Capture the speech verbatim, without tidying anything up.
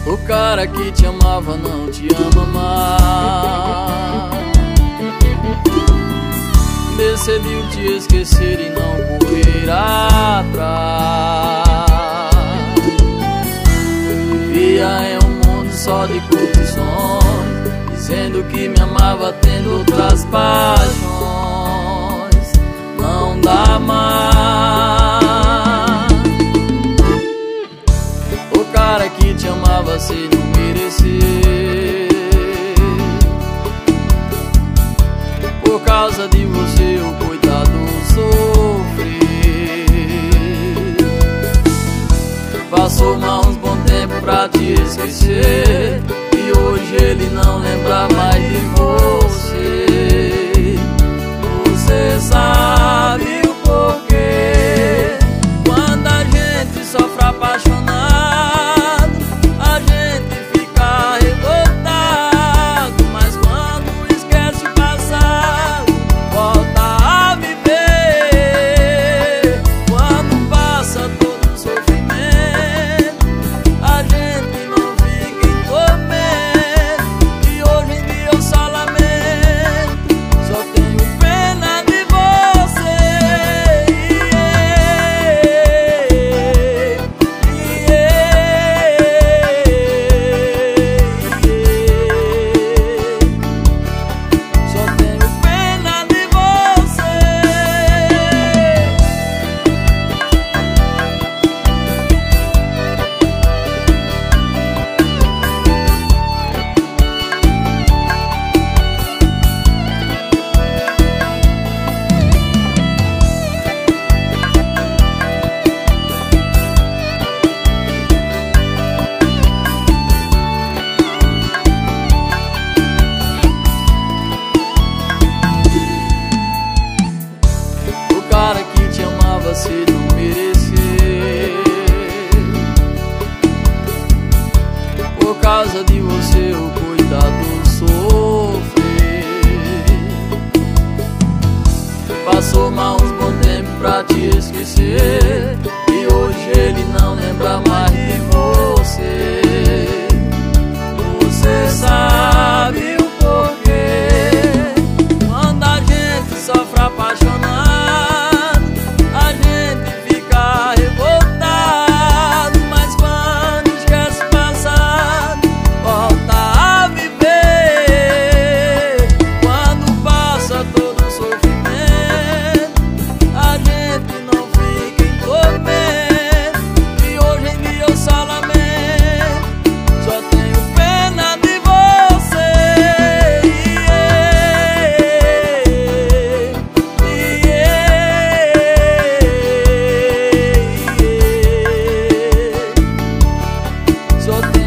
O cara que te amava não te ama mais. Decidiu te esquecer e não correr atrás. Vivia em um mundo só de curtições, dizendo que me amava tendo outras paixões. Não dá mais. O cara que te amava se não merecer. Por causa de você o coitado sofrer. Passou mal uns bom tempo pra te esquecer, e hoje ele não lembra mais de você. Você sabe o porquê. Quando a gente sofre apaixonado, a gente fica revoltado, mas quando esquece o passado, volta a viver. Quando passa todo o sofrimento, a gente não fica em tormento, e hoje em dia eu só lamento, só tenho pena de você. Só tenho pena de você. O cara que te amava se não merecer. Por causa de você o coitado sofrer. Passou mal uns bom tempo pra te esquecer, e hoje ele não lembra mais de você. Você sabe o porquê. Quando a gente sofre apaixonado, a gente fica revoltado, mas quando esquece o passado, volta a viver. Quando passa todo o sofrimento, a gente não fica em tormento, e hoje em dia eu só lamento, só tenho pena de você. Só